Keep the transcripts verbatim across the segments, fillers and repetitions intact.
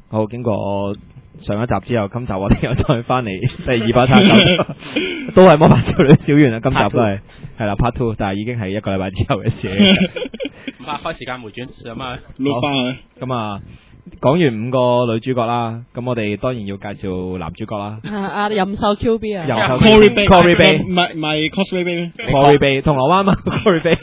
好，經過上一集之後，今集我哋又再翻嚟第二百三十集，都係魔法少女小圓啊！今集都係係啦 part two， 但係已經係一個禮拜之後嘅事。 唔怕開時間回轉，咁啊錄翻去。 咁啊，講完五個女主角啦，咁我哋當然要介紹男主角啦。 啊任秀 Q B 啊， 任秀 Cory Bay，Cory Bay， 唔係唔係 Cosplay Bay 咩 ？Cory Bay，銅鑼灣嘛 ，Cory Bay。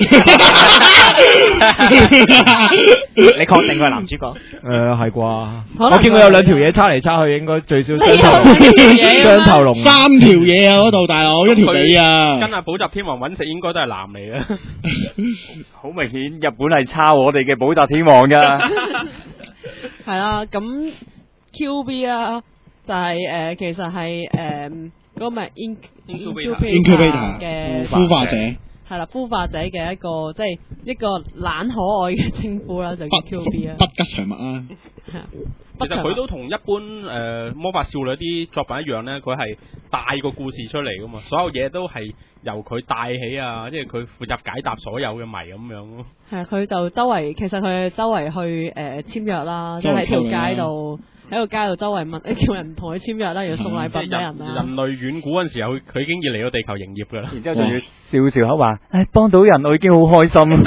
你確定佢係男主角？ 誒係啩？我見佢有兩條嘢叉嚟叉去，應該最少雙頭龍雙頭龍。 三條嘢啊！嗰度大佬一條尾啊！ 跟阿補習天王揾食應該都係男嚟嘅。 好明顯，日本係抄我哋嘅補習天王㗎。 係啦，咁 Q B 啊，就係誒，其實係誒嗰個咪 Incubator 嘅孵化者， 係啦，孵化者嘅一個即係一個懶可愛嘅稱呼啦，就叫 Q B 啊。 不吉祥物啊！ 係啊， 其實佢都同一般誒、呃、魔法少女啲作品一樣咧，佢係帶個故事出嚟噶嘛，所有嘢都係由佢帶起啊，即係佢負責解答所有嘅謎咁樣咯。 係啊，佢就周圍，其實佢周圍去誒簽約啦，即係喺條街度喺個街度周圍問，誒叫人同佢簽約啦，要送禮品俾人啦。 人類遠古嗰陣時候，佢已經要嚟到地球營業噶啦。 然之後仲要笑笑口話：誒幫到人，我已經好開心。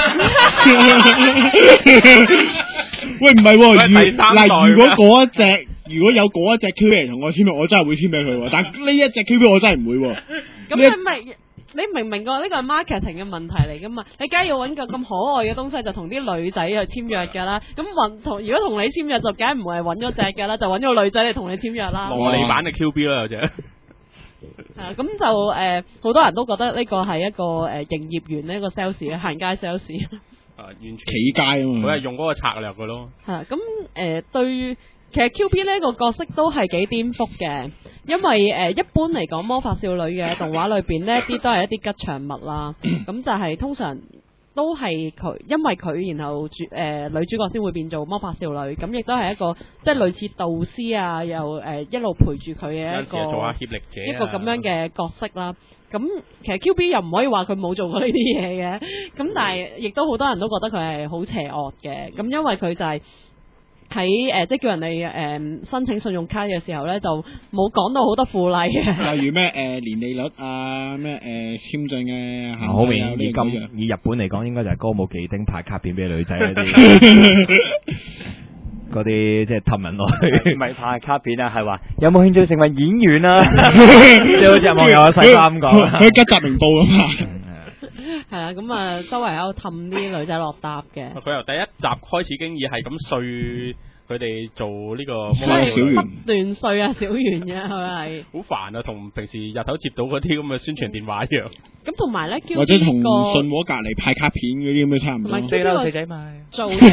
喂，唔係喎， 佢係第三代嗱，如果嗰一隻，如果有嗰一隻 Q B 嚟同我簽約，我真係會簽俾佢喎。但呢一隻 Q B 我真係唔會喎。 咁你咪你明唔明個呢個係 marketing 嘅問題嚟噶嘛？你梗係要揾個咁可愛嘅東西，就同啲女仔去簽約㗎啦。咁揾同如果同你簽約，就梗係唔係揾咗隻㗎啦，就揾咗個女仔嚟同你簽約啦。 羅莉版嘅 Q B 啦，有隻。 係啊，咁就誒，好、呃、多人都覺得呢個係一個誒營業員呢一個 sales 行街 sales。 啊，完全企街啊嘛， 佢係用嗰個策略嘅咯。 係啊，咁誒、呃、對，其實 Q B 呢個角色都係幾顛覆嘅，因為誒、呃、一般嚟講魔法少女嘅動畫裏邊呢啲都係一啲吉祥物啦，咁就係通常都係佢，因為佢然後主誒、呃、女主角先會變做魔法少女，咁亦都係一個即係類似導師啊，又誒、呃、一路陪住佢嘅一個做下協力者、啊、 一個咁樣嘅角色啦。咁其實 Q B 又唔可以話佢冇做過呢啲嘢嘅，咁但係亦都好多人都覺得佢係好邪惡嘅。咁因為佢就係喺誒即係叫人哋誒、呃、申請信用卡嘅時候咧，就冇講到好多附例嘅。 例如咩誒、呃、年利率啊，咩誒、呃、簽證嘅好明顯，以咁今以日本嚟講，應該就係歌舞伎町派卡片俾女仔嗰啲，嗰啲即係氹人落去。 唔係派卡片啊，係話有冇興趣成為演員啊？ 即係好似網友細三講， 佢吉澤明報咁啊。 係啊，咁啊，周圍喺度氹啲女仔落搭嘅。 佢由第一集開始已經已係咁碎佢哋做呢個魔小法少女， 圓不斷碎啊，小圓嘅佢係。 好煩啊，同平時日頭接到嗰啲咁嘅宣傳電話一樣。 咁同埋咧， 或者同信個和隔離派卡片嗰啲咁嘅差唔多。 同埋四樓四仔買造型，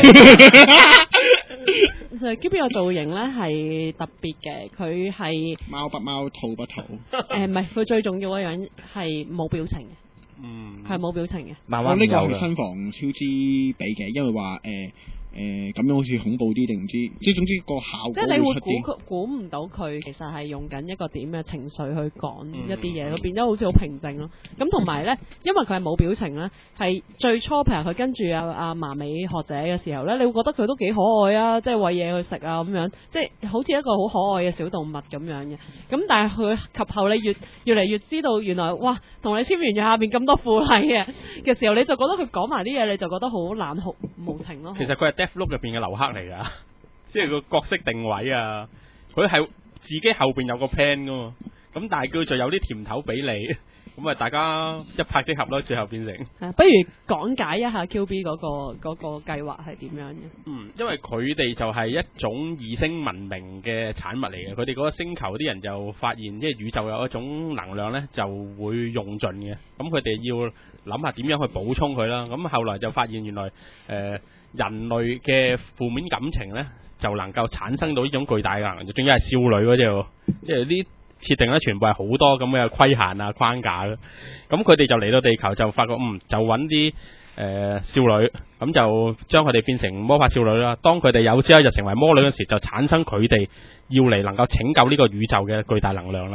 其實 Q B 個造型咧係特別嘅，佢係貓不貓，兔不兔。 誒唔係，佢最重要嗰樣係冇表情嘅。 嗯， 係冇表情嘅。 慢我呢個慢有嘅。 係新房超支俾嘅，因為話誒誒咁樣好似恐怖啲定唔知，即係總之個效果即係你會出啲。 估佢估唔到佢其實係用緊一個點嘅情緒去講嗯一啲嘢，佢變咗好似好平靜咯。咁同埋咧，因為佢係冇表情咧，係最初譬如佢跟住阿阿麻美學者嘅時候咧，你會覺得佢都幾可愛啊，即係餵嘢去食啊咁樣，即係好似一個好可愛嘅小動物咁樣嘅。咁但係佢及後你越越嚟越知道原來哇，同你簽完約下面咁多附例嘅嘅時候，你就覺得佢講埋啲嘢，你就覺得好冷酷無情咯。 其實佢係 Deathloop 入邊嘅劉克嚟㗎，即係個角色定位啊，佢係自己後邊有個 plan 㗎嘛，咁但係叫做有啲甜頭俾你，咁啊大家一拍即合咯，最後變成。 係，不如講解一下 Q B 嗰、嗰個嗰、嗰個計劃係點樣嘅？ 嗯，因為佢哋就係一種異星文明嘅產物嚟嘅，佢哋嗰個星球啲人就發現，即係宇宙有一種能量呢就會用盡嘅，咁佢哋要諗下點樣去補充佢啦。咁後來就發現原來誒、呃、人類嘅負面感情呢就能夠產生到呢種巨大嘅能量，仲要係少女嗰隻喎，即係啲設定咧全部係好多咁嘅規限啊框架嘅。咁佢哋就嚟到地球就發覺，嗯，就揾啲誒少女，咁就將佢哋變成魔法少女啦。當佢哋有朝一日成為魔女嗰時，就產生佢哋要嚟能夠拯救呢個宇宙嘅巨大能量啦。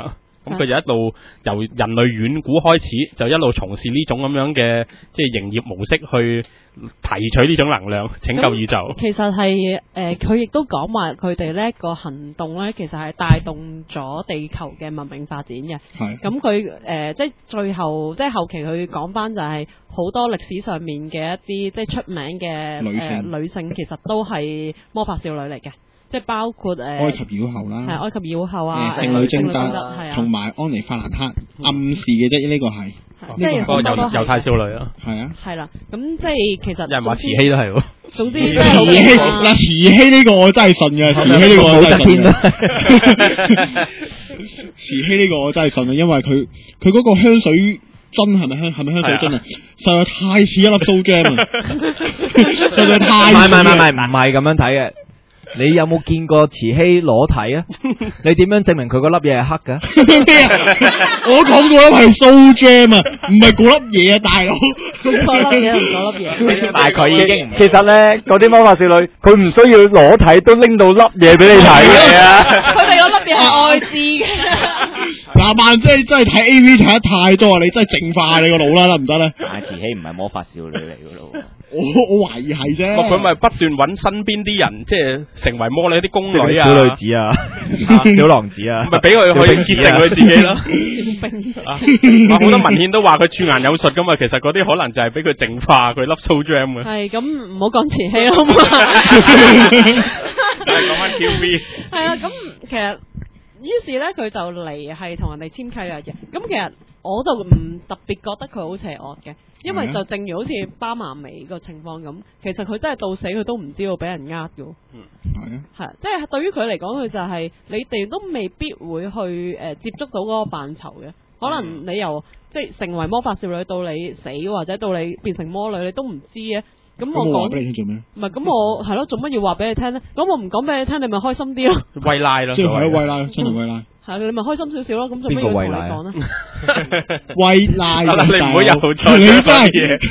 咁佢就一路由人類遠古開始，就一路從事呢種咁樣嘅即係營業模式去提取呢種能量，拯救宇宙。 其實係誒，佢、呃、亦都講話佢哋呢個行動咧，其實係帶動咗地球嘅文明發展嘅。 係。 咁佢誒即係最後即係後期佢講翻就係好多歷史上面嘅一啲即係出名嘅女性、 呃、女性，其實都係魔法少女嚟嘅。即係包括誒、呃、 埃及妖后啦， 係埃及妖后啊， 聖女貞德， 係啊， 同埋安妮法蘭克暗示嘅啫，呢個係， 即係好多都係猶太少女啊， 係啊， 係啦，咁即係其實有人話慈禧都係喎， 總之即係好慈禧嗱慈禧呢個我真係信嘅，慈禧呢個我真係信嘅，慈禧呢個我真係信啊，因為佢佢嗰個香水樽係咪香係咪香水樽啊？實在太似一粒蘇 gem 啊！實在太唔係唔係唔係唔係咁樣睇嘅。你有冇見過慈禧裸體啊？你點樣證明佢嗰粒嘢係黑㗎？ 咩啊？我講嗰粒係蘇 gem 啊，唔係嗰粒嘢啊，大佬。 嗰粒嘢同嗰粒嘢。 大概已經。其實咧，嗰啲魔法少女，佢唔需要裸體都拎到粒嘢俾你睇嘅啊。 佢哋嗰粒嘢係愛滋嘅。 嗱，萬姐真係睇 A V 睇得太多啊！你真係淨化你個腦啦，得唔得咧？ 但係慈禧唔係魔法少女嚟噶咯。 我我懷疑係啫。 佢咪不斷揾身邊啲人，即係成為魔女啲宮女啊、 小女子啊、小狼子啊， 咪俾佢去決定佢自己咯。啊，好多文獻都話佢駐顏有術噶嘛，其實嗰啲可能就係俾佢淨化佢粒蘇 gem 嘅。 係咁，唔好講慈禧好嘛。 講翻 Q B。 係啊，咁其實。於是咧，佢就嚟係同人哋簽契約嘅。咁其實我就唔特別覺得佢好邪惡嘅，因為就正如好似巴馬美個情況咁，其實佢真係到死佢都唔知道俾人呃嘅。嗯，係啊，係即係對於佢嚟講，佢就係、是、你哋都未必會去誒、呃、接觸到嗰個範疇嘅。可能你由即係成為魔法少女到你死，或者到你變成魔女，你都唔知嘅。咁我講俾你聽做咩？唔係，咁我係咯，做乜要話俾你聽咧？咁我唔講俾你聽，你咪開心啲咯。 喂拉咯， 即係係喂拉，真係喂拉。 係你咪開心少少咯。咁做乜要同你講咧？ 喂拉， 你唔好又錯你真係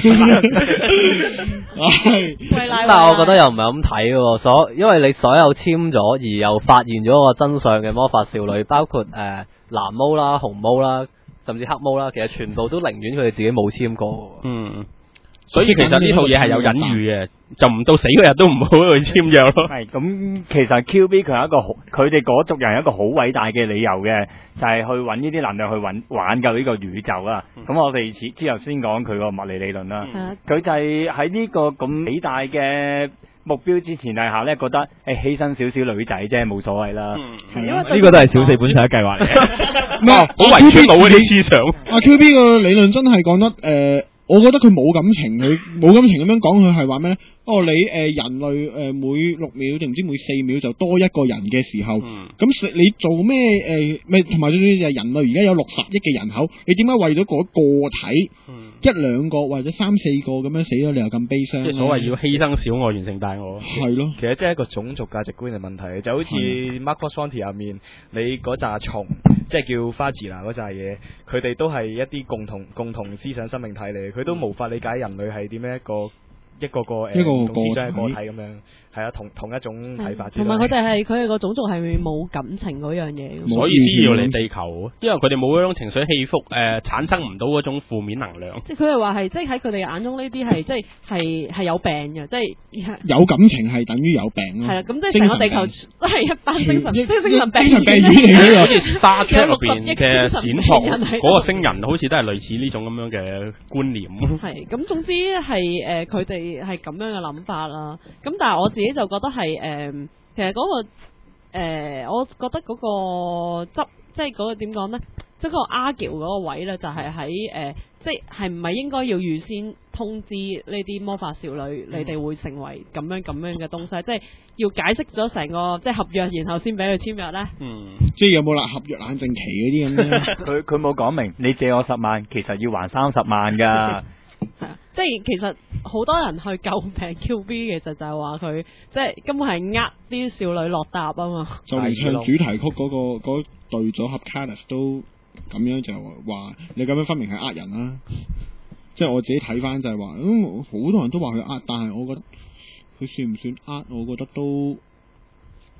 喂拉。 但係我覺得又唔係咁睇喎，所因為你所有簽咗而又發現咗個真相嘅魔法少女，包括誒、呃、藍毛啦、紅毛啦，甚至黑毛啦，其實全部都寧願佢哋自己冇簽過。 嗯。所以其實呢套嘢係有隱喻嘅，就唔到死嗰日都唔好去簽約咯。 係咁，其實 Q B 佢係一個好，佢哋嗰族人有一個好偉大嘅理由嘅，就係、是、去揾呢啲能量去揾挽救呢個宇宙啊。咁、嗯、我哋之之後先講佢個物理理論啦。佢、嗯、就係喺呢個咁偉大嘅目標之前底下咧，覺得誒、欸、犧牲少少女仔啫，冇所謂啦。 嗯，因為呢個都係小四本上嘅計劃嚟嘅。 唔係好遺傳到嗰啲思想。 阿 Q B 個理論真係講得誒。呃我覺得佢冇感情，佢冇感情咁樣講，佢係話咩咧？哦，你誒、呃、人類誒、呃、每六秒定唔知每四秒就多一個人嘅時候，咁、嗯、你做咩誒？咪同埋最主要就係人類而家有六十億嘅人口，你點解為咗嗰個體、嗯、一兩個或者三四個咁樣死咗，你又咁悲傷？ 即係所謂要犧牲小我完成大我。 係咯， 其實即係一個種族價值觀嘅問題，就好似 Marcos Fonti 入面你嗰紮蟲，即係叫花字啦嗰紮嘢，佢哋都係一啲共同共同思想生命體嚟，佢都無法理解人類係點樣一個。一個個誒，同思想嘅個體咁樣，係啊，同同一種睇法。 同埋佢哋係佢哋個種族係冇感情嗰樣嘢， 所以先要嚟地球，因為佢哋冇嗰種情緒起伏，誒、呃，產生唔到嗰種負面能量。 即係佢哋話係，即係喺佢哋眼中呢啲係，即係係係有病嘅，即係有感情係等於有病咯。 係啦，咁即係成個地球都係一班精神即係精神病精神病院嚟嘅， 好似 Star Trek 入邊嘅閃撲嗰個星人，好似都係類似呢種咁樣嘅觀念。 係咁，總之係誒，佢哋。係咁樣嘅諗法啦，咁但係我自己就覺得係誒、呃，其實嗰、嗰個誒、呃，我覺得嗰個執，即係嗰個點講咧，即係嗰個 argue 嗰個位咧，就係喺誒，即係係唔係應該要預先通知呢啲魔法少女，嗯、你哋會成為咁樣咁樣嘅東西，即係要解釋咗成個即係合約，然後先俾佢簽約咧。嗯，即係有冇啦合約冷靜期嗰啲咁咧？ 佢佢冇講明，你借我十萬，其實要還三十萬㗎。 係啊，即係其實好多人去詬病 Q B， 其實就係話佢即係根本係呃啲少女落搭啊嘛。就連唱主題曲嗰、嗰個嗰對組合 Carlos 都咁樣就話，你咁樣分明係呃人啦。即係我自己睇翻就係話，嗯，好多人都話佢呃，但係我覺得佢算唔算呃？我覺得都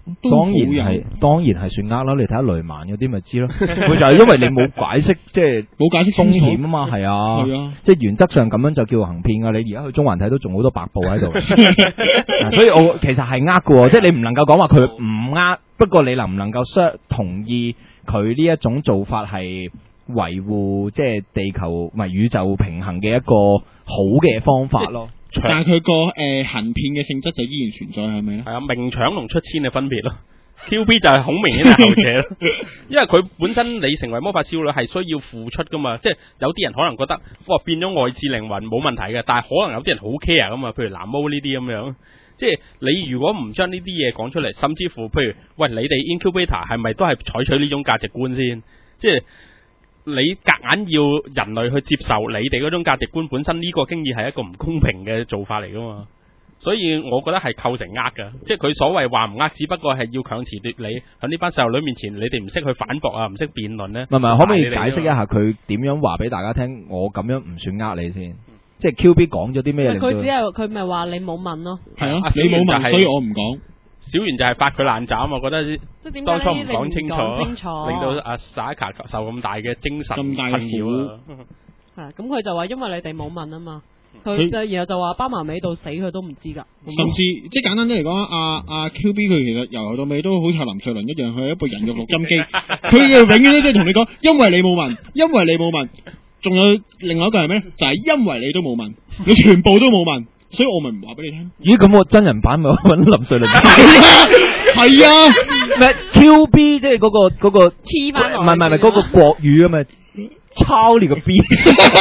當然係，當然係算呃啦。你睇下雷曼嗰啲咪知咯，佢就係因為你冇解釋，即係冇解釋風險啊嘛，係啊， 係啊， 即係原則上咁樣就叫行騙噶。你而家去中環睇都仲好多白布喺度，所以我其實係呃嘅，即係你唔能夠講話佢唔呃，不過你能唔能夠相同意佢呢一種做法係維護即係地球唔係宇宙平衡嘅一個好嘅方法咯？ 但係佢個誒行騙嘅性質就依然存在，係咪咧？ 係啊，明搶同出千嘅分別咯。Q B 就係好明顯係後者咯，因為佢本身你成為魔法少女係需要付出噶嘛，即係有啲人可能覺得哇變咗外置靈魂冇問題嘅，但係可能有啲人好 care 噶嘛，譬如藍毛呢啲咁樣，即係你如果唔將呢啲嘢講出嚟，甚至乎譬如喂你哋 Incubator 係咪都係採取呢種價值觀先？即係你夾硬要人類去接受你哋嗰種價值觀，本身呢個經已係一個唔公平嘅做法嚟噶嘛。所以我覺得係構成呃㗎，即係佢所謂話唔呃，只不過係要強詞奪理，喺呢班細路女面前，你哋唔識去反駁啊，唔識辯論咧。 唔係唔係，可唔可以解釋一下佢點樣話俾大家聽？我咁樣唔算呃你先，嗯、即係 Q B 講咗啲咩？ 佢只係佢咪話你冇問咯。 係啊，你冇問，所以我唔講。 小圓就係發佢爛渣啊！我覺得即係當初唔講清楚， 清楚令到阿薩卡受咁大嘅精神困擾啊！ 係咁佢就話因為你哋冇問啊嘛。佢就然後就話巴麻尾到死佢都唔知噶， 甚至即係簡單啲嚟講，阿阿 Q B 佢其實由頭到尾都好似林瑞麟一樣，佢係一部人肉錄音機，佢永遠都即係同你講，因為你冇問，因為你冇問，仲有另外一個係咩？就係、是、因為你都冇問，你全部都冇問，所以我咪唔話俾你聽。 咦？咁我真人版咪揾林瑞麟？ 係啊， 咩 Q B 即係嗰個嗰、嗰個黐翻落， 唔係唔係唔係嗰個國語啊嘛。抄你個 B， Q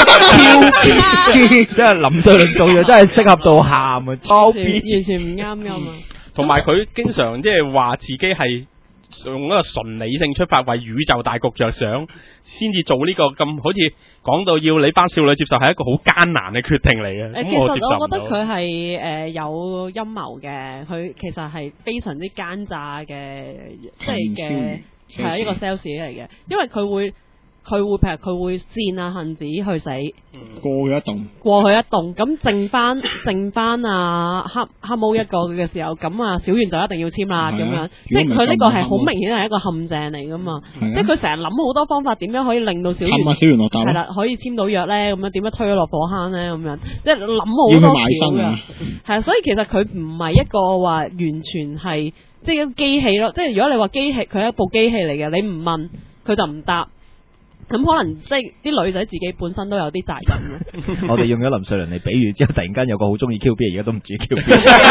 B， 即係林瑞麟做嘢真係適合到喊啊！抄 B 完全唔啱噶嘛。 同埋佢經常即係話自己係用一個純理性出發，為宇宙大局着想，先至做呢個咁好似講到要你班少女接受係一個好艱難嘅決定嚟嘅。 誒，其實我覺得佢係誒有陰謀嘅，佢其實係非常之奸詐嘅，即係嘅係一個 sales 嚟嘅，因為佢會。佢會譬如佢會煽啊杏子去死， 過去一棟， 過去一棟，咁剩翻剩翻啊黑黑毛一個嘅時候，咁啊小圓就一定要簽啦咁樣，即係佢呢個係好明顯係一個陷阱嚟噶嘛，即係佢成日諗好多方法點樣可以令到小圓小圓落搭， 係啦，可以簽到約咧，咁樣點樣推咗落火坑咧，咁樣即係諗好多橋嘅，係啊，所以其實佢唔係一個話完全係即係機器咯，即係如果你話機器，佢係一部機器嚟嘅，你唔問佢就唔答。咁可能即係啲女仔自己本身都有啲責任嘅。 我哋用咗林瑞麟嚟比喻之後，突然間有個好中意 Q B， 而家都唔中意 Q B。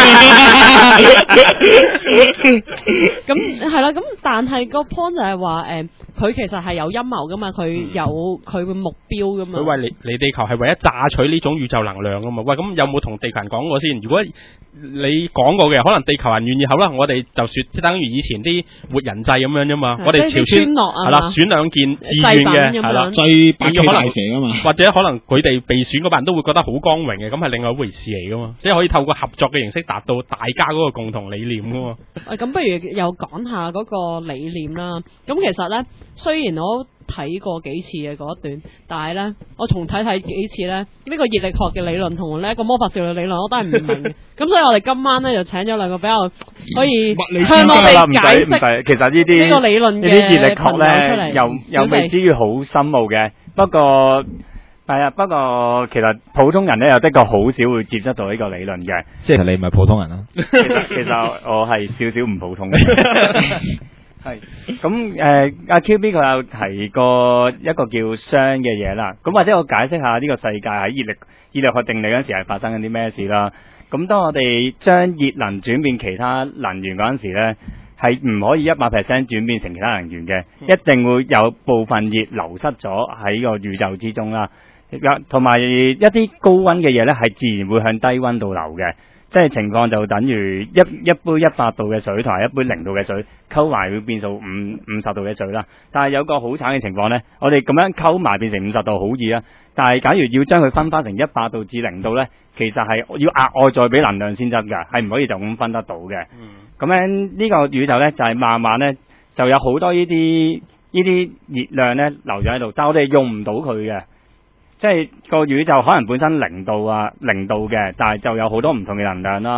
咁係啦，咁但係個 point 就係話誒，佢、呃、其實係有陰謀噶嘛，佢有佢嘅目標噶嘛。 佢為你你地球係為咗榨取呢種宇宙能量噶嘛？喂，咁有冇同地球人講過先？如果你講過嘅，可能地球人願意好啦，我哋就說即係等於以前啲活人祭咁樣啫嘛。我哋朝村係啦，選兩件自願嘅。係啦， 最百幾大蛇啊嘛， 或者可能佢哋被選嗰班人都會覺得好光榮嘅，咁係另外一回事嚟噶嘛，即係可以透過合作嘅形式達到大家嗰個共同理念噶嘛。 誒，咁不如又講下嗰個理念啦。咁其實咧，雖然我睇過幾次嘅嗰一段，但係咧，我重睇睇幾次咧，呢、這個熱力學嘅理論同呢一個魔法少女理論，我都係唔明嘅。咁所以我哋今晚咧就請咗兩個比較可以向我哋解釋， 其實呢啲呢個理論嘅呢啲熱力學咧，又又未至於好深奧嘅。不過係啊，不過其實普通人咧又的確好少會接觸到呢個理論嘅。 即係你唔係普通人啦。 其實其實我係少少唔普通嘅。係咁誒，阿 Q B 佢有提過一個叫熵嘅嘢啦。咁或者我解釋下呢個世界喺熱力熱力學定理嗰陣時係發生緊啲咩事啦。咁當我哋將熱能轉變其他能源嗰陣時咧，係唔可以一百 percent 轉變成其他能源嘅，一定會有部分熱流失咗喺個宇宙之中啦。同埋一啲高溫嘅嘢咧，係自然會向低溫度流嘅。即係情況就等於一一杯一百度嘅水同埋一杯零度嘅水溝埋會變做五五十度嘅水啦。但係有個好慘嘅情況呢，我哋咁樣溝埋變成五十度好易啊。但係假如要將佢分翻成一百度至零度呢，其實係要額外再俾能量先得㗎，係唔可以就咁分得到嘅。咁樣呢個宇宙呢，就係、是、慢慢呢，就有好多呢啲呢啲熱量呢留咗喺度，但係我哋用唔到佢嘅。即係個宇宙可能本身零度啊零度嘅，但係就有好多唔同嘅能量啦。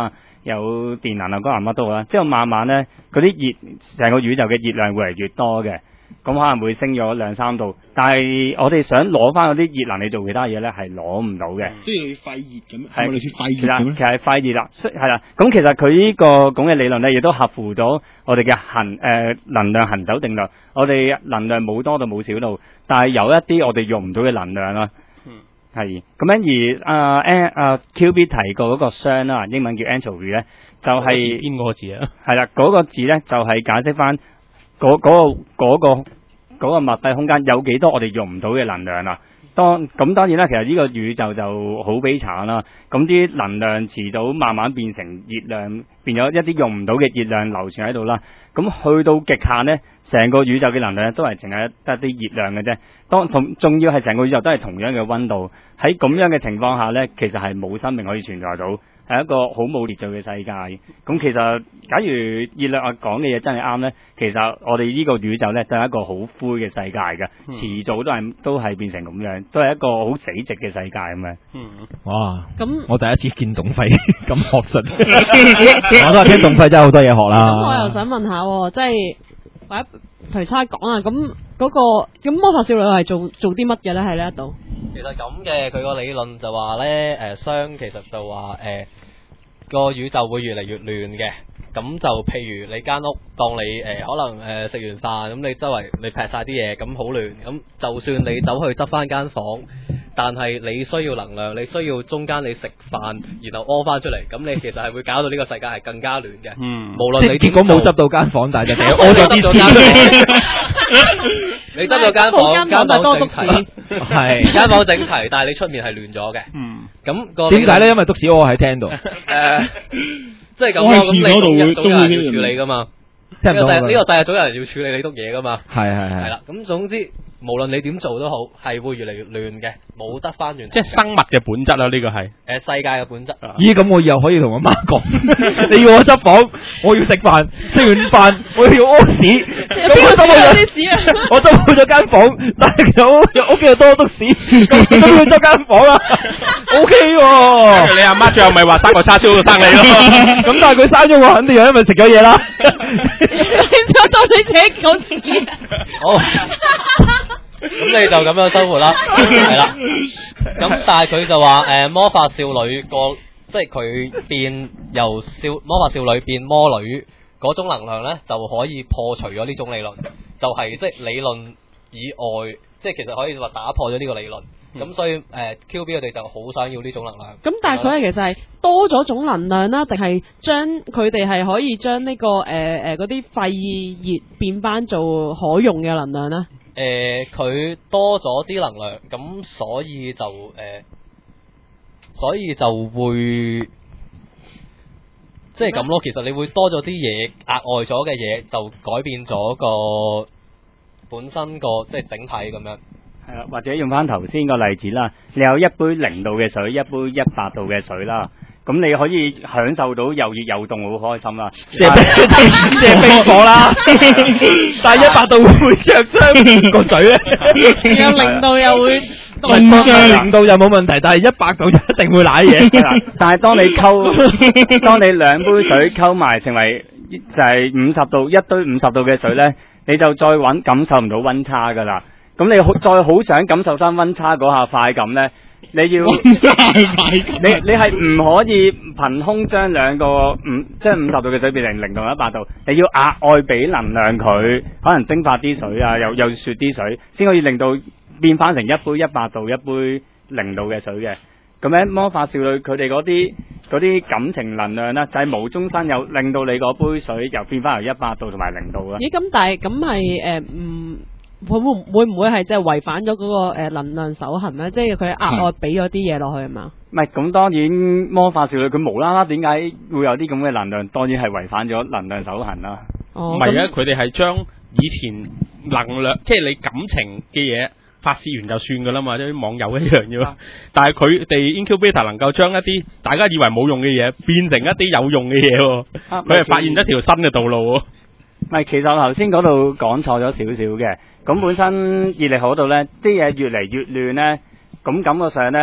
有電能啊、光能乜都好啦。之後慢慢咧，嗰啲熱成個宇宙嘅熱量會嚟越多嘅。咁可能會升咗兩三度，但係我哋想攞翻嗰啲熱能嚟做其他嘢咧，係攞唔到嘅。 即係肺熱咁，係係咪類似肺熱咁咧？ 其實係肺熱啦，係啦。咁其實佢呢個咁嘅理論咧，亦都合乎咗我哋嘅恒誒能量行走定律。我哋能量冇多到冇少到，但係有一啲我哋用唔到嘅能量啦。 嗯， 係咁樣而啊誒啊 Q B 提過嗰個熵啦，英文叫 entropy 咧，就係邊個字啊？ 係啦，嗰個字咧就係解釋翻。嗰嗰個嗰個嗰個密閉空間有幾多我哋用唔到嘅能量啦？當咁當然啦，其實呢個宇宙就好悲慘啦。咁啲能量遲早慢慢變成熱量，變咗一啲用唔到嘅熱量流傳喺度啦。咁去到極限呢，成個宇宙嘅能量都係淨係得啲熱量嘅啫。當同仲要係成個宇宙都係同樣嘅溫度，喺咁樣嘅情況下呢，其實係冇生命可以存在到。係一個好冇秩序嘅世界。咁其實，假如熱量講嘅嘢真係啱呢，其實我哋呢個宇宙呢，都係一個好灰嘅世界嘅， 嗯、 遲早都係都係變成咁樣，都係一個好死寂嘅世界咁樣。 嗯， 哇！ 咁我第一次見董輝咁學術，我都係聽董輝真係好多嘢學啦。 咁我又想問下喎，即係或者徐差講啊，咁嗰、嗰個咁魔法少女係做做啲乜嘅咧？喺呢一度？ 其實咁嘅，佢個理論就話咧，誒，熵其實就話誒個宇宙會越嚟越亂嘅。咁就譬如你間屋，當你誒、呃、可能誒食、呃、完飯，咁你周圍你劈晒啲嘢，咁好亂。咁就算你走去執翻間房，但係你需要能量，你需要中間你食飯，然後屙翻出嚟，咁你其實係會搞到呢個世界係更加亂嘅。 嗯， 無論你結果冇執到間房，但係就屙咗啲屎。你執咗間房，間房多整齊， 係間房整齊，但係你出面係亂咗嘅。 嗯， 咁個點解咧？因為督屎屙喺廳度。 誒，即係咁咯。 我喺咁你廁所度會都有人都會要處理噶嘛？ 聽唔到啊呢個第呢個第日總有人要處理你督嘢噶嘛？ 係係係。 係啦，咁總之無論你點做都好，係會越嚟越亂嘅，冇得翻轉頭。 即係生物嘅本質啦，呢個係誒世界嘅本質。 咦，咁我以後可以同阿媽講，你要我執房，我要食飯，食完飯我要屙屎，咁我執好咗屎啊！ 我執好咗間房，但係有屋企又多督屎，咁都要執間房啊？O K 喎， 你阿媽最後咪話生個叉燒都生你咯？ 咁但係佢生咗我，肯定係因為食咗嘢啦。 你到你自己講自己。 好。咁你就咁樣生活啦，係啦。咁但係佢就話誒、呃、魔法少女個即係佢變由少魔法少女變魔女嗰種能量咧，就可以破除咗呢種理論，就係、是、即係理論以外，即係其實可以話打破咗呢個理論。咁、嗯、所以誒、呃、Q B 我哋就好想要呢種能量。 咁但係佢係其實係多咗種能量啦，定係將佢哋係可以將呢、這個誒誒嗰啲廢熱變翻做可用嘅能量咧？ 誒，佢、呃、多咗啲能量，咁所以就誒、呃，所以就會即係咁咯。其實你會多咗啲嘢，額外咗嘅嘢，就改變咗個本身個即係整體咁樣。 係啦，或者用翻頭先個例子啦，你有一杯零度嘅水，一杯一百度嘅水啦。咁你可以享受到又熱又凍，好開心啦！即係即係冰火啦，但係一百度會灼傷個嘴咧， 有零度又會凍傷，零度又冇問題，但係一百度就一定會舐嘢。 但係當你溝，當你兩杯水溝埋成為就係五十度一堆五十度嘅水咧，你就再搵感受唔到溫差噶啦。咁你好再好想感受翻溫差嗰下快感咧？你要你你係唔可以憑空將兩個五即係五十度嘅水變成零度一百度，你要額外俾能量佢，可能蒸發啲水啊，又又雪啲水，先可以令到變翻成一杯一百度一杯零度嘅水嘅。咁咧魔法少女佢哋嗰啲嗰啲感情能量咧，就係、是、無中生有，令到你嗰杯水又變翻由一百度同埋零度啦。 咦？咁但係咁係誒唔？會會會唔會係即係違反咗嗰個誒能量守恒咧？即係佢額外俾咗啲嘢落去係嘛？ 唔係，咁當然魔法少女佢無啦啦點解會有啲咁嘅能量？當然係違反咗能量守恒啦。 哦， 唔係啊，佢哋係將以前能量，即係你感情嘅嘢發泄完就算噶啦嘛，即係啲網友一樣啫。但係佢哋 Incubator 能夠將一啲大家以為冇用嘅嘢變成一啲有用嘅嘢，佢係發現一條新嘅道路。 唔係，其實我頭先嗰度講錯咗少少嘅。咁本身熱力學嗰度咧，啲嘢越嚟越亂咧，咁感覺上咧，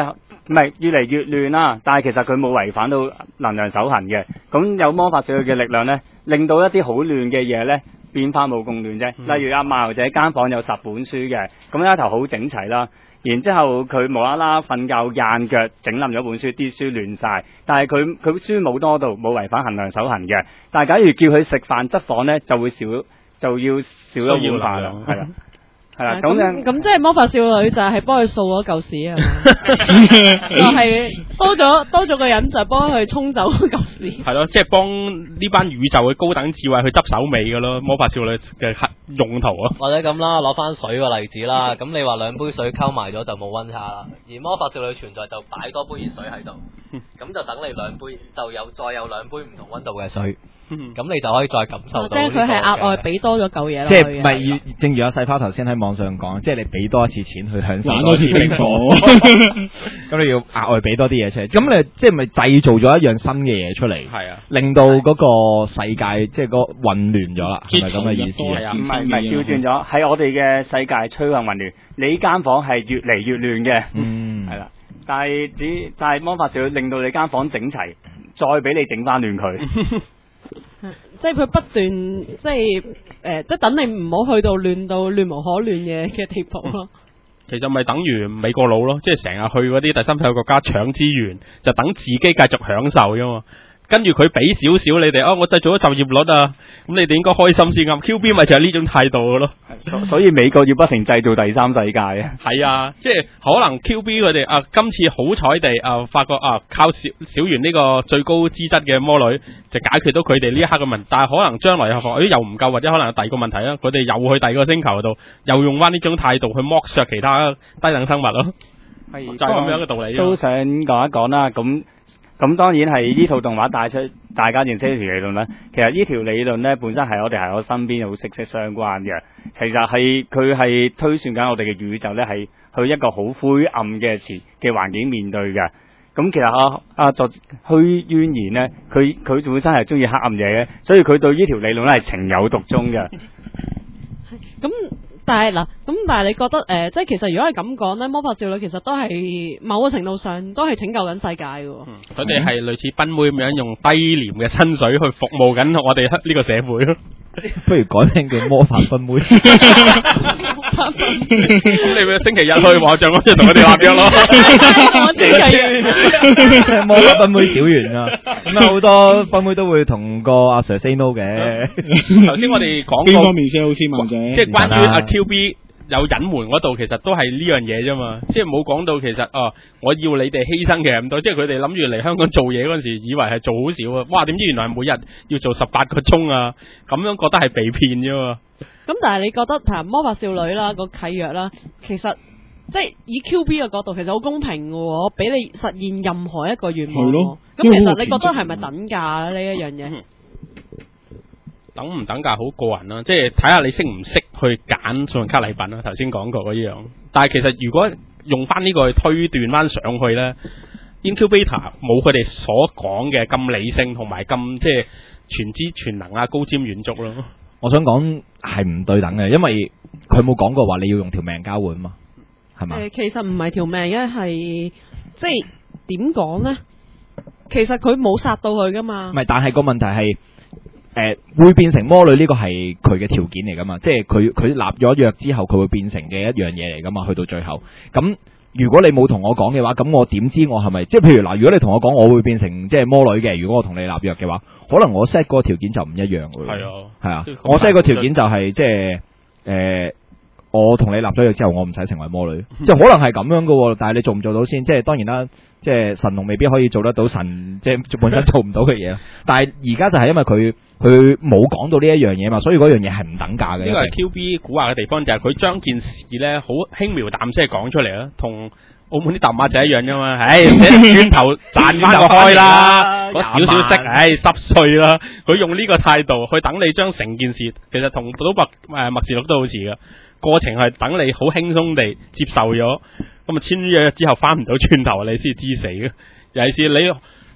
唔係越嚟越亂啦，但係其實佢冇違反到能量守恒嘅。咁有魔法少女嘅力量咧，令到一啲好亂嘅嘢咧變翻冇咁亂啫。 嗯、 例如阿茂姐間房有十本書嘅，咁一頭好整齊啦。然之後佢無啦啦瞓覺晏腳整冧咗本書，啲書亂晒。但係佢佢書冇多到，冇違反能量守恒嘅。但係假如叫佢食飯執房咧，就會少就要少咗碗飯啦，係啦。係啦，咁樣咁即係魔法少女就係幫佢掃咗嚿屎啊，就係多咗多咗個人就幫佢沖走嗰嚿屎。 係咯，即係幫呢班宇宙嘅高等智慧去執手尾嘅咯，魔法少女嘅用途啊。 或者咁啦，攞翻水個例子啦，咁你話兩杯水溝埋咗就冇溫差啦，而魔法少女存在就擺多杯熱水喺度，咁就等你兩杯就有再有兩杯唔同溫度嘅水。咁你就可以再感受到、 哦。即係佢係額外俾多咗嚿嘢落去。即係係唔係？正如阿細花頭先喺網上講，即係你俾多一次錢去享受玩多次冰火。 咁你要額外俾多啲嘢出嚟，咁你即係咪製造咗一樣新嘅嘢出嚟？ 係啊， 令到嗰個世界即係個混亂咗啦，係咪咁嘅意思啊？ 唔係唔係調轉咗，喺我哋嘅世界趨向混亂。你間房係越嚟越亂嘅， 嗯， 係啦。但係只但係魔法少女令到你間房整齊，再俾你整翻亂佢。 即係佢不斷，即係誒、呃，即係等你唔好去到亂到亂無可亂嘅嘅地步咯。 其實咪等於美國佬咯，即係成日去嗰啲第三世界國家搶資源，就等自己繼續享受啫嘛。跟住佢俾少少你哋，啊，我製造咗就業率啊，咁你哋應該開心先啱。Q B 咪就係呢種態度嘅咯。 所以美國要不停製造第三世界啊。 係啊，即係可能 Q B 佢哋啊，今次好彩地啊，發覺啊，靠小小圓呢個最高資質嘅魔女就解決到佢哋呢一刻嘅問題，但係可能將來又發覺，又唔夠，或者可能有第二個問題啦，佢哋又去第二個星球度，又用翻呢種態度去剝削其他低等生物咯。係就係咁樣嘅道理。 都想講一講啦，咁。咁當然係呢套動畫帶出大家認識呢條理論啦。其實呢條理論咧本身係我哋喺我身邊好息息相關嘅。其實係佢係推算緊我哋嘅宇宙咧係去一個好灰暗嘅前嘅環境面對嘅。咁其實阿阿作虛淵言咧，佢佢本身係中意黑暗嘢嘅，所以佢對呢條理論咧係情有獨鍾嘅。 咁但係嗱，咁但係你覺得誒、呃，即係其實如果係咁講咧，魔法少女其實都係某個程度上都係拯救緊世界嘅。 佢哋係類似賓妹咁樣用低廉嘅薪水去服務緊我哋呢個社會咯。 不如改名叫魔法賓妹。 咁你咪星期日去網上嗰陣同佢哋立約咯。 魔法賓妹小圓啊，咁啊好多賓妹都會同個阿 Sir say no 嘅。 頭先我哋講過邊方面先好先問啫？ 即係關於阿 Q B 有隱瞞嗰度，其實都係呢樣嘢啫嘛。即係冇講到其實哦，我要你哋犧牲嘅咁多。即係佢哋諗住嚟香港做嘢嗰陣時，以為係做好少啊。哇！點知原來係每日要做十八個鐘啊！咁樣覺得係被騙啫嘛。 咁但係你覺得譬如魔法少女啦、個契約啦，其實即係以 Q B 嘅角度，其實好公平嘅，我俾你實現任何一個願望。咁其實你覺得係咪等價呢一樣嘢？嗯等唔等價好個人啦，即係睇下你識唔識去揀信用卡禮品啦。頭先講過嗰樣，但係其實如果用翻呢個去推斷翻上去咧 ，Incubator 冇佢哋所講嘅咁理性同埋咁即係全知全能啊、高瞻遠矚咯。 我想講係唔對等嘅，因為佢冇講過話你要用條命交換嘛，係嘛？ 誒、呃，其實唔係條命嘅，係即係點講咧？其實佢冇殺到佢噶嘛。 唔係，但係個問題係。誒、呃，會變成魔女呢個係佢嘅條件嚟噶嘛？即係佢佢立咗約之後，佢會變成嘅一樣嘢嚟噶嘛？去到最後，咁如果你冇同我講嘅話，咁我點知我係咪？即係譬如嗱，如果你同我講我會變成即係魔女嘅，如果我同你立約嘅話，可能我 set 嗰個條件就唔一樣嘅。係啊，係啊，我 set 個條件就係、是、即係誒、呃，我同你立咗約之後，我唔使成為魔女，即係可能係咁樣噶。但係你做唔做到先？即係當然啦。即係神龍未必可以做得到神，即係本身做唔到嘅嘢。但係而家就係因為佢佢冇講到呢一樣嘢嘛，所以嗰樣嘢係唔等價嘅。 呢個係 Q B 古惑嘅地方，就係佢將件事咧好輕描淡寫講出嚟啦，同澳門啲大馬仔一樣啫嘛。唉，寫磚頭賺翻個開啦，嗰少少息，唉濕碎啦。佢用呢個態度去等你將成件事，其實同賭博誒默示錄都好似嘅過程，係等你好輕鬆地接受咗。咁啊簽約之後翻唔到轉頭，你先知死嘅。尤其是你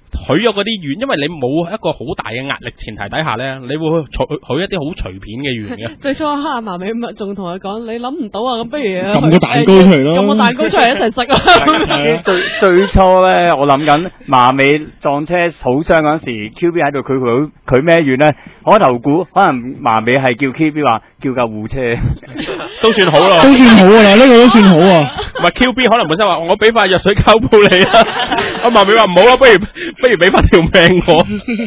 許咗嗰啲願，因為你冇一個好大嘅壓力前提底下咧，你會許許一啲好隨便嘅願嘅。 最初阿嫲尾咪仲同佢講，你諗唔到啊，咁不如撳個蛋糕出嚟咯， 撳個蛋糕出嚟一齊食啊！ 最最初咧，我諗緊嫲尾撞車好傷嗰陣時 ，Q B 喺度，佢佢佢咩願咧？開頭估可能嫲尾係叫 Q B 話叫救護車， 都算好咯， 都算好噶啦，呢個都算好啊。 唔係 Q B 可能本身話我俾塊藥水膠布你啊，阿嫲尾話唔好啊，不如不如俾翻條命我。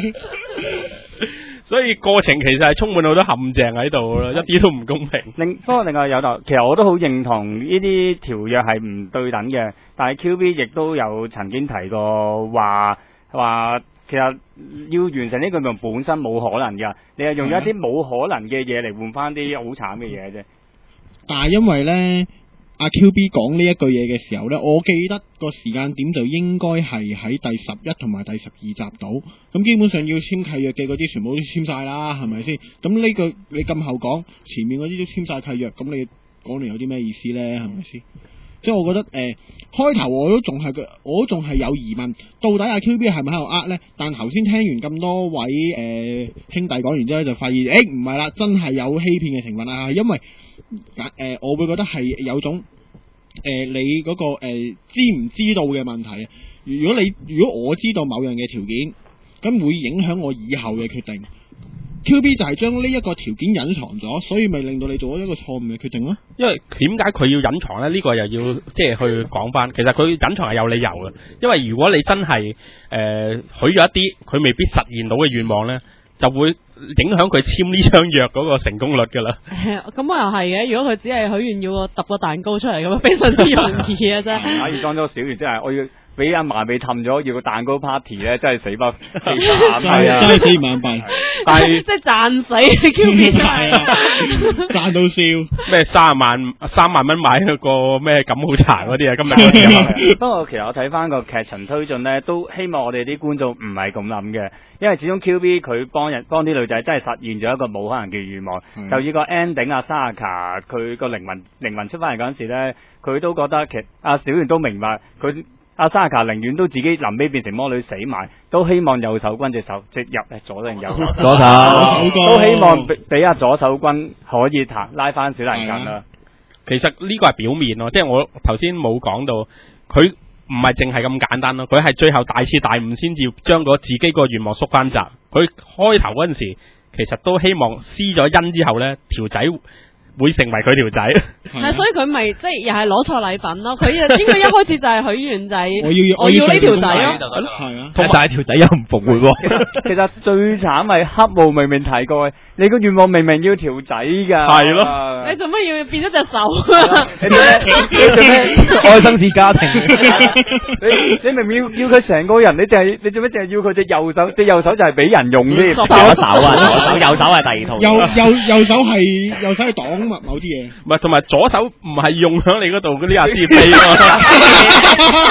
所以過程其實係充滿好多陷阱喺度啦，一啲都唔公平。 另不過另外有度，其實我都好認同呢啲條約係唔對等嘅，但係 Q B 亦都有曾經提過話話，其實要完成呢個夢本身冇可能㗎，你係用一啲冇可能嘅嘢嚟換翻啲好慘嘅嘢啫。 但係因為咧。阿 Q B 講呢一句嘢嘅時候呢，我記得個時間點就應該係喺第十一同埋第十二集度，咁基本上要簽契約嘅嗰啲全部都簽晒啦，係咪先？咁呢句你咁後講，前面嗰啲都簽晒契約，咁你講嚟有啲咩意思呢？係咪先？即係我覺得誒、呃，開頭我都仲係我都仲係有疑問，到底阿 Q B 係咪喺度呃呢？但頭先聽完咁多位誒、呃、兄弟講完之後，就發現誒唔係啦，真係有欺騙嘅成分啊！因為誒、呃，我會覺得係有種誒、呃、你嗰、那個誒、呃、知唔知道嘅問題啊！如果你如果我知道某樣嘅條件，咁會影響我以後嘅決定。Q B 就係將呢一個條件隱藏咗，所以咪令到你做咗一個錯誤嘅決定咯。 因為點解佢要隱藏呢？呢、這個又要即係去講翻。其實佢隱藏係有理由嘅，因為如果你真係誒、呃、許咗一啲佢未必實現到嘅願望呢，就會影響佢簽呢張約嗰個成功率噶啦。 咁我又係嘅，如果佢只係許願要我揼個蛋糕出嚟咁，非常之容易嘅啫。 假如當咗小月，真係我要。俾阿嫲被氹咗，要個蛋糕 party 咧，真係死不係啊！ 真係死唔眼閉， 但係即係賺死 Q B 係啊，賺到笑咩三萬三萬蚊買一個咩感冒茶嗰啲啊！今日嗰啲不過其實我睇翻個劇情推進咧，都希望我哋啲觀眾唔係咁諗嘅，因為始終 Q B 佢幫人幫啲女仔真係實現咗一個冇可能嘅願望。嗯、就以個 ending 阿 Saka 佢個靈魂靈魂出翻嚟嗰陣時咧，佢都覺得其實阿小圓都明白佢。阿沙卡寧願都自己臨尾變成魔女死埋，都希望右手軍隻手即入誒左定右手， 左手都希望俾阿左手軍可以彈拉翻小提琴啦。 其實呢個係表面咯，即係我頭先冇講到，佢唔係淨係咁簡單咯，佢係最後大徹大悟先至將個自己個願望縮翻窄。佢開頭嗰陣時，其實都希望施咗恩之後咧，條仔會成為佢條仔， 係所以佢咪即係又係攞錯禮品咯。佢應該一開始就係許願仔， 我要我要呢條仔咯， 係啊， 但係條仔又唔復活喎。 其實最慘係黑霧明明提過，你個願望明明要條仔㗎， 係咯， 你做乜要變咗隻手啊？ 你做咩？你做咩？ 愛生是家庭， 你你明明要要佢成個人，你淨係你做咩淨係要佢隻右手？隻右手就係俾人用啫， 左手啊，左手右手係第二套， 右右右手係右手係擋某啲嘢， 唔係同埋左手唔係用響你嗰度嗰啲阿 C P 啊，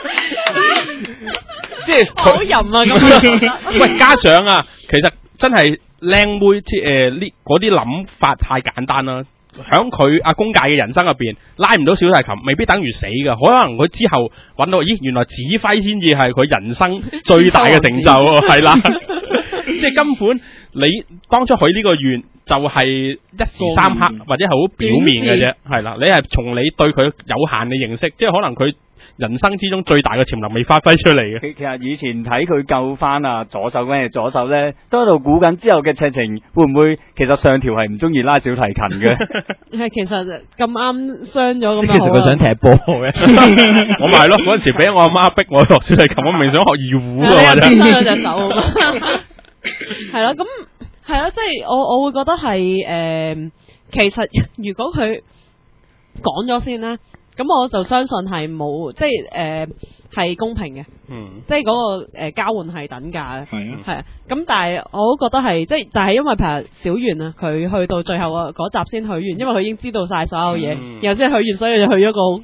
即係好淫啊咁。 喂，加上啊，其實真係靚妹即係誒呢嗰啲諗法太簡單啦。響佢阿公界嘅人生入邊拉唔到小提琴，未必等於死噶，可能佢之後揾到，咦，原來指揮先至係佢人生最大嘅成就，係啦，即係根本你當初許呢個願就係一時三刻或者係好表面嘅啫，係啦，你係從你對佢有限嘅認識，即係可能佢人生之中最大嘅潛能未發揮出嚟嘅。 其實以前睇佢救翻啊左手嗰隻左手咧，都喺度估緊之後嘅劇情會唔會其實上條係唔中意拉小提琴嘅。 係其實咁啱傷咗咁樣。 其實佢想踢波嘅， 我咪係咯，嗰陣時俾我阿媽逼我學小提琴，我明想學二胡啊。 你又傷咗隻手。係咯，咁係咯，即係我我會覺得係誒、呃，其實如果佢講咗先啦。咁我就相信係冇，即係誒係公平嘅，嗯，即係嗰、那個誒、呃、交換係等價嘅， 係啊， 係啊。咁但係我都覺得係，即係就係因為譬如小圓啊，佢去到最後嗰集先許願，因為佢已經知道晒所有嘢，嗯、然後先許願，所以就去咗個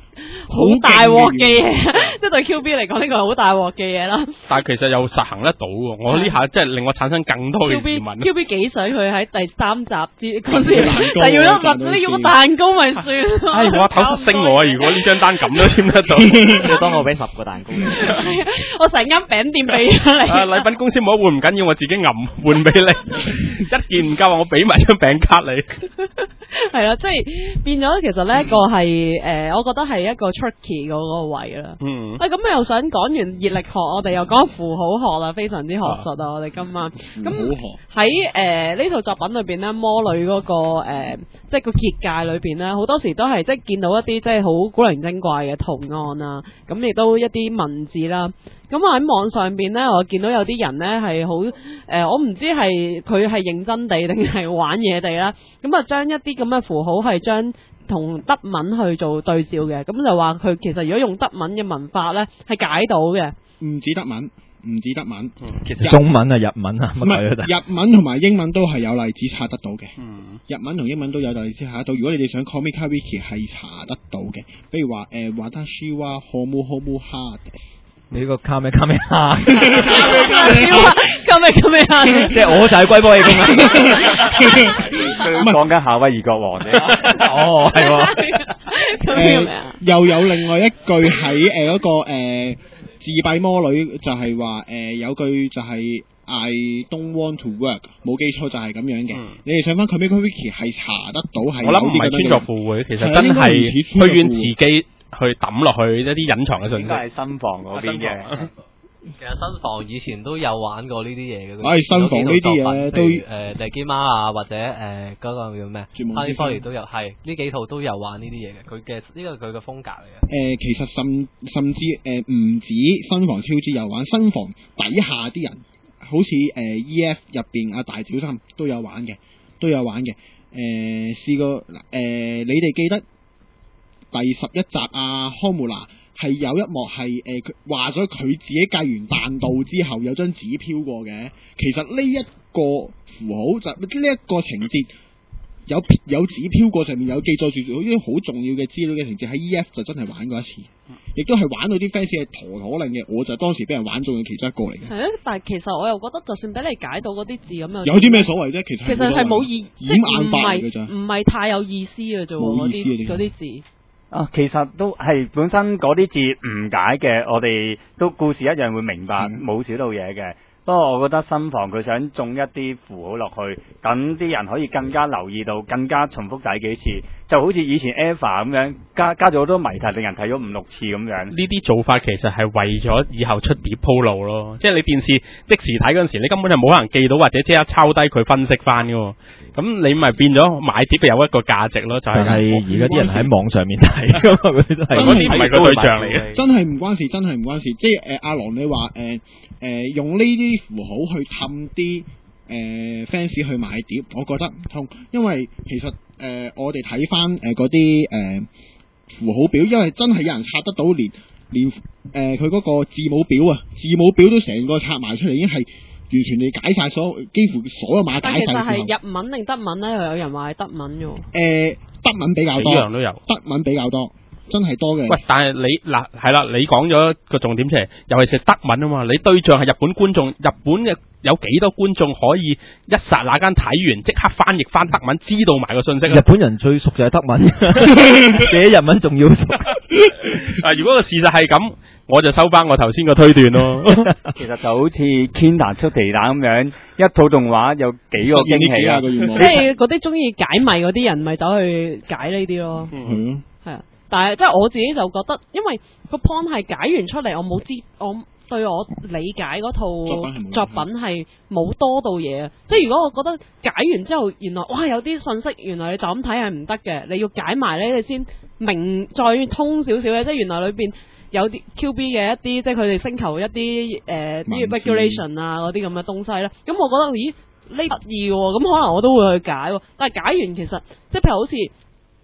好大鑊嘅嘢，即係對 Q B 嚟講呢個係好大鑊嘅嘢啦。 但係其實又實行得到喎，我呢下即係令我產生更多嘅疑問。 Q B 幾想佢喺第三集之嗰時就要一個呢個蛋糕咪算咯。 唉，我阿頭升我啊！如果呢張單咁都簽得到， 要當我俾十個蛋糕。 我成間餅店俾咗你。 啊，禮品公司冇得換唔緊要，我自己揞換俾你。一件唔夠，我俾埋張餅卡你。 係啦，即係變咗，其實呢一個係誒、呃，我覺得係一個 tricky 嗰個位啦。嗯。啊，咁又想講完熱力學，我哋又講符號學啦，非常之學術啊！我哋今晚咁喺誒呢套作品裏邊咧，魔女嗰、那個誒、呃，即係個結界裏邊咧，好多時都係即係見到一啲即係好古靈精怪嘅圖案啊，咁亦都一啲文字啦。咁我喺網上邊咧，我見到有啲人咧係好誒，我唔知係佢係認真地定係玩嘢地啦。咁啊，將一啲咁嘅符號係將同德文去做對照嘅，咁就話佢其實如果用德文嘅文法咧係解到嘅。 唔止德文，唔止德文， 嗯、其實中文啊、日文啊， 唔係日文同埋英文都係有例子查得到嘅。嗯、日文同英文都有例子查得到。如果你哋想 Comic Wiki 係查得到嘅，比如話誒，Watashi wa homu homu ha。 你個卡咩卡咩哈？ 卡咩卡咩哈？ 即係我就係龜波氣功啊！ 佢講緊夏威夷國王啫。 哦，係喎。 誒，又有另外一句喺誒嗰個誒自閉魔女就係話誒有句就係 I don't want to work， 冇記錯就係咁樣嘅。嗯、你哋上翻 Comic Wiki 係查得到係。我諗唔係穿鑿附會， 其實真係虛淵自己。去抌落去一啲隱藏嘅信息， 應該係新房嗰邊嘅。 其實新房以前都有玩過呢啲嘢嘅。 唉，新房呢啲嘢都誒地基媽啊，或者誒嗰、呃那個叫咩？絕望之星都有，係呢幾套都有玩呢啲嘢嘅。佢嘅呢個佢嘅風格嚟嘅。誒、 呃，其實甚甚至誒唔、呃、止新房超之有玩，新房底下啲人，好似誒、呃、E F 入邊阿大小三都有玩嘅，都有玩嘅。誒、呃，試過誒、呃，你哋記得？第十一集啊，康姆娜係有一幕係誒，佢話咗佢自己計完彈道之後有張紙飄過嘅。其實呢一個符號就呢一個情節有有紙飄過，上面有記載住嗰啲好重要嘅資料嘅情節，喺 E F 就真係玩過一次，亦都係玩到啲 fans 係陀陀令嘅。我就當時俾人玩中嘅其中一個嚟嘅。 係啊，但係其實我又覺得，就算俾你解到嗰啲字咁樣， 有啲咩所謂啫？其實其實係冇意，即係唔係唔係太有意思嘅啫。嗰啲嗰啲字。 啊，其實都係本身嗰啲字誤解嘅，我哋都故事一樣會明白，冇少到嘢嘅。不過我覺得新房佢想種一啲符號落去，等啲人可以更加留意到，更加重複睇幾次，就好似以前 Eva 咁樣加加咗好多謎題，令人睇咗五六次咁樣。 呢啲做法其實係為咗以後出碟鋪路咯，即係你電視即時睇嗰陣時，你根本就冇可能記到或者即刻抄低佢分析翻噶。咁你咪變咗買碟有一個價值咯，就係而家啲人喺網上面睇噶嘛，佢都係嗰啲唔係個對象嚟嘅。 真係唔關事，真係唔關事。即係誒，阿郎你話誒誒用呢啲符號去氹啲誒 fans 去買碟，我覺得唔通，因為其實誒、呃、我哋睇翻誒嗰啲誒符號表，因為真係有人拆得到連連誒佢嗰個字母表啊，字母表都成個拆埋出嚟，已經係。完全你解晒所有，幾乎所有碼解晒。 但其實係日文定德文咧？又有人話係德文嘅。誒、 呃，德文比較多， 幾樣都有。德文比較多，真係多嘅。 喂，但係你嗱係啦，你講咗個重點出嚟，尤其是德文啊嘛，你對象係日本觀眾，日本嘅有幾多觀眾可以一剎那間睇完即刻翻譯翻德文，知道埋個信息？日本人最熟就係德文，比日文仲要熟。 啊，如果個事實係咁。我就收翻我頭先個推斷咯。 其實就好似 Kinder 出奇蛋咁樣，一套動畫有幾個驚喜啊！ 即係嗰啲中意解謎嗰啲人，咪走去解呢啲咯。 嗯， 係啊，但係即係我自己就覺得，因為個 point 係解完出嚟，我冇知，我對我理解嗰套作品係冇多到嘢啊。即係如果我覺得解完之後，原來哇有啲信息，原來你就咁睇係唔得嘅，你要解埋咧，你先明再通少少嘅。即係原來裏邊。有啲 Q B 嘅一啲，即係佢哋星球一啲誒啲 regulation 啊嗰啲咁嘅東西啦。咁我覺得咦呢得意喎，咁可能我都會去解喎。但係解完其實即係譬如好似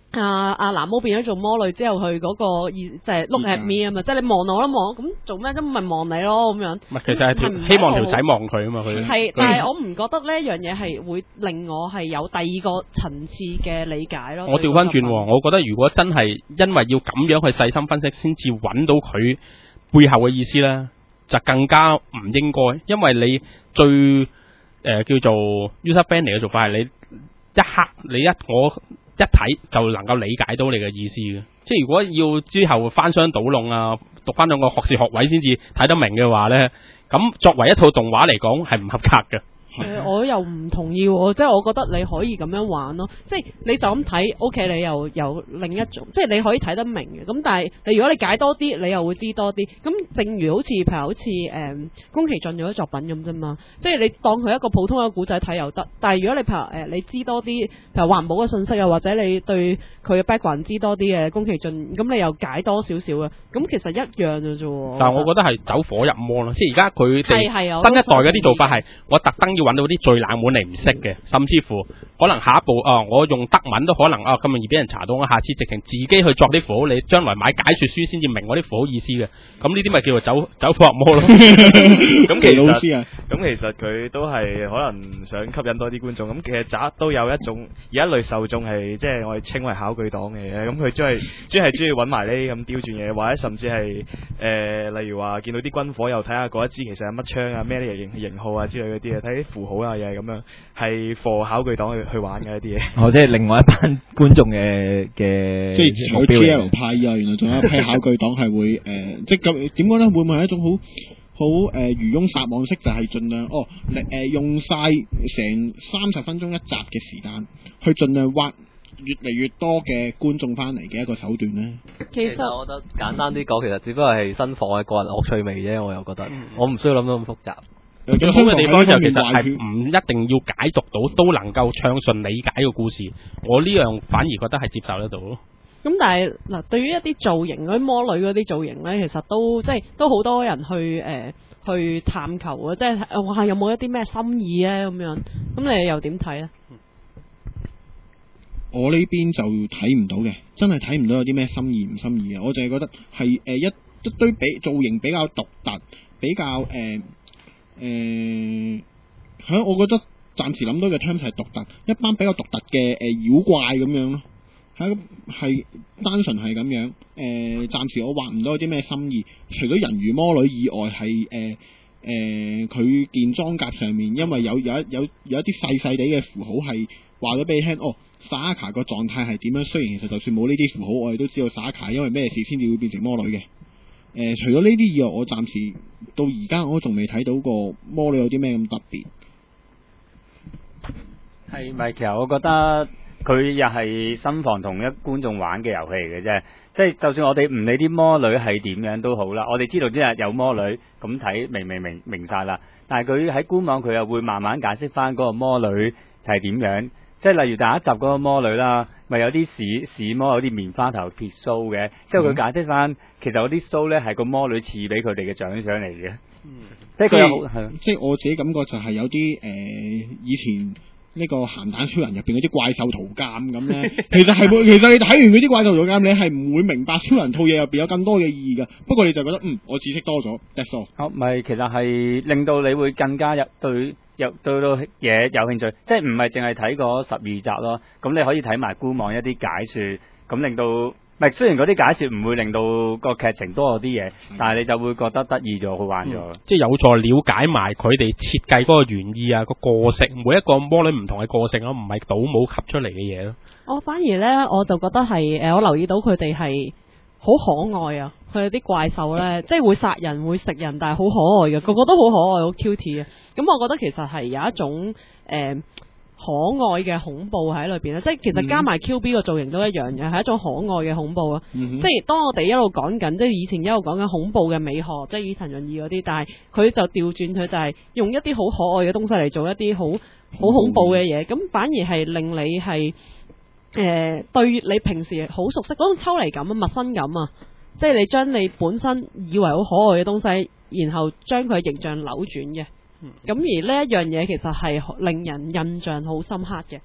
啊啊藍毛變咗做魔女之後，佢嗰個意就係 look at me 啊嘛，即係你望我啦望，咁做咩啫？咪望你咯咁樣。 唔係，其實係條希望條仔望佢啊嘛，佢係，但係我唔覺得呢一樣嘢係會令我係有第二個層次嘅理解咯。 我調翻轉，我覺得如果真係因為要咁樣去細心分析，先至揾到佢背後嘅意思咧，就更加唔應該，因為你最誒、呃、叫做 user friendly 嘅做法係你一刻你一我。一睇就能夠理解到你嘅意思嘅，即係如果要之後翻箱倒籠啊，讀翻兩個學士學位先至睇得明嘅話呢，咁作為一套動畫嚟講係唔合格嘅。 誒、呃，我又唔同意喎，即係我覺得你可以咁樣玩咯，即係你就咁睇，OK，你又有另一種，即係你可以睇得明嘅。咁但係你如果你解多啲，你又會知多啲。咁正如好似譬如好似誒宮崎駿嗰啲作品咁啫嘛，即係你當佢一個普通嘅古仔睇又得。但係如果你譬如誒、呃、你知多啲，譬如環保嘅信息啊，或者你對佢嘅 background 知多啲嘅宮崎駿，咁你又解多少少嘅，咁其實一樣嘅啫。但係我覺得係走火入魔咯，即係而家佢哋係係新一代嗰啲做法係，我特登要揾到啲最冷門你唔識嘅，甚至乎可能下一步啊、哦，我用德文都可能啊咁容易俾人查到，我下次直情自己去作啲符號，你將來買解說書先至明我啲符號意思嘅，咁呢啲咪叫做走走火入魔咯。 咁其實老師啊， 咁其實佢都係可能想吸引多啲觀眾，咁其實宅都有一種有一類受眾係即係我哋稱為考據黨嘅，咁佢專係專係中意揾埋呢咁刁鑽嘢，或者甚至係誒、呃、例如話見到啲軍火又睇下嗰一支其實係乜槍啊咩啲型型號啊之類嗰啲啊，睇啲符號啊嘢咁樣，係 for 考據黨去去玩嘅一啲嘢。 哦，即係另外一班觀眾嘅嘅即係除咗 G L 派啊，原來仲有一批考據黨係會誒、呃，即係咁點講咧？會唔會係一種好好誒漁翁撒網式，就係盡量哦，誒、呃、用晒成三十分鐘一集嘅時間，去盡量挖越嚟越多嘅觀眾翻嚟嘅一個手段咧？ 其實我覺得簡單啲講，其實只不過係新放嘅個人樂趣味啫。我又覺得，嗯、我唔需要諗到咁複雜。 最好嘅地方就其實係唔一定要解讀到，都能夠暢順理解個故事。我呢樣反而覺得係接受得到咯。 咁但係嗱，對於一啲造型嗰啲魔女嗰啲造型咧，其實都即係都好多人去誒、呃、去探求啊！即係哇，有冇一啲咩心意咧咁樣？咁你又點睇咧？ 我呢邊就睇唔到嘅，真係睇唔到有啲咩心意唔心意嘅。我淨係覺得係誒、呃、一一堆比造型比較獨特，比較誒。呃誒，喺、呃、我覺得暫時諗到嘅 term 係獨特，一班比較獨特嘅誒、呃、妖怪咁樣咯，係係單純係咁樣。誒、呃，暫時我畫唔到有啲咩心意，除咗人魚魔女以外，係誒誒佢件裝甲上面，因為有有一有有一啲細細地嘅符號係話咗俾你聽，哦，薩卡個狀態係點樣？雖然其實就算冇呢啲符號，我哋都知道薩卡因為咩事先至會變成魔女嘅。誒、呃，除咗呢啲以外，我暫時到而家我都仲未睇到過魔女有啲咩咁特別。 係咪？其實我覺得佢又係新房同一觀眾玩嘅遊戲嚟嘅啫。即係就算我哋唔理啲魔女係點樣都好啦，我哋知道即係有魔女咁睇明明明明晒啦。但係佢喺官網佢又會慢慢解釋翻嗰個魔女係點樣。即係例如第一集嗰個魔女啦，咪有啲屎屎魔有啲棉花頭鐵鬚嘅，之後佢解釋翻，其實嗰啲鬚咧係個魔女賜俾佢哋嘅獎賞嚟嘅。嗯，即係佢有係， 即係我自己感覺就係有啲誒、呃、以前呢個鹹蛋超人入邊嗰啲怪獸圖鑑咁咧，其實係會，其實你睇完嗰啲怪獸圖鑑，你係唔會明白超人套嘢入邊有更多嘅意義㗎。不過你就覺得嗯，我知識多咗 that's all。 好，咪其實係令到你會更加入對。有對到嘢有興趣，即係唔係淨係睇嗰十二集咯，咁你可以睇埋官網一啲解說，咁令到，唔係雖然嗰啲解說唔會令到個劇情多咗啲嘢，嗯、但係你就會覺得得意咗，好玩咗、嗯， 即係有助了解埋佢哋設計嗰個原意啊，個個性，每一個魔女唔同嘅個性咯，唔係倒模吸出嚟嘅嘢咯。我反而咧，我就覺得係誒，我留意到佢哋係好可愛啊！佢哋啲怪獸咧，即係會殺人會食人，但係好可愛嘅，個個都好可愛，好 cute 嘅。咁我覺得其實係有一種誒、呃、可愛嘅恐怖喺裏邊咧，即係其實加埋 Q B 個造型都一樣嘅，係一種可愛嘅恐怖啊！嗯、即係當我哋一路講緊，即係以前一路講緊恐怖嘅美學，即係以陳潤二嗰啲，但係佢就調轉，佢就係用一啲好可愛嘅東西嚟做一啲好好恐怖嘅嘢，咁、嗯、反而係令你係。誒、呃，對你平時好熟悉嗰種抽離感啊、陌生感啊，即係你將你本身以為好可愛嘅東西，然後將佢形象扭轉嘅，咁、嗯、而呢一樣嘢其實係令人印象好深刻嘅。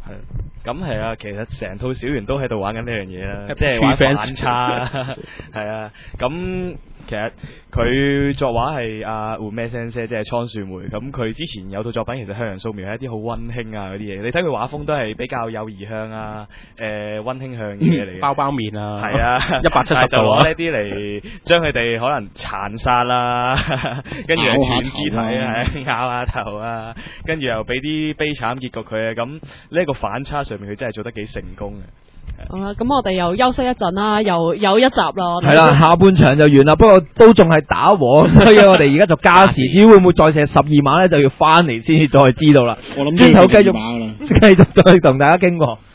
係，咁係啊，其實成套小圓都喺度玩緊呢樣嘢啦，即係玩反差，係啊，咁。其實佢作畫係阿胡咩先生，即係倉樹梅。咁佢之前有套作品，其實向陽素描係一啲好溫馨啊嗰啲嘢。你睇佢畫風都係比較友誼向啊，誒溫馨向嘅嘢嚟嘅。 包包面啊， 係啊， 一百七十度啊， 攞呢啲嚟將佢哋可能殘殺啦，跟住又斷肢體啊，咬下頭啊，跟住又俾啲悲慘結局佢啊。咁呢一個反差上面，佢真係做得幾成功嘅。 好啦，咁我哋又休息一陣啦，又有一集咯。 係啦，下半場就完啦，不過都仲係打和，所以我哋而家就加時，至於會唔會再射十二碼咧，就要翻嚟先至再知道啦。 我諗轉頭繼續繼續再同大家傾過。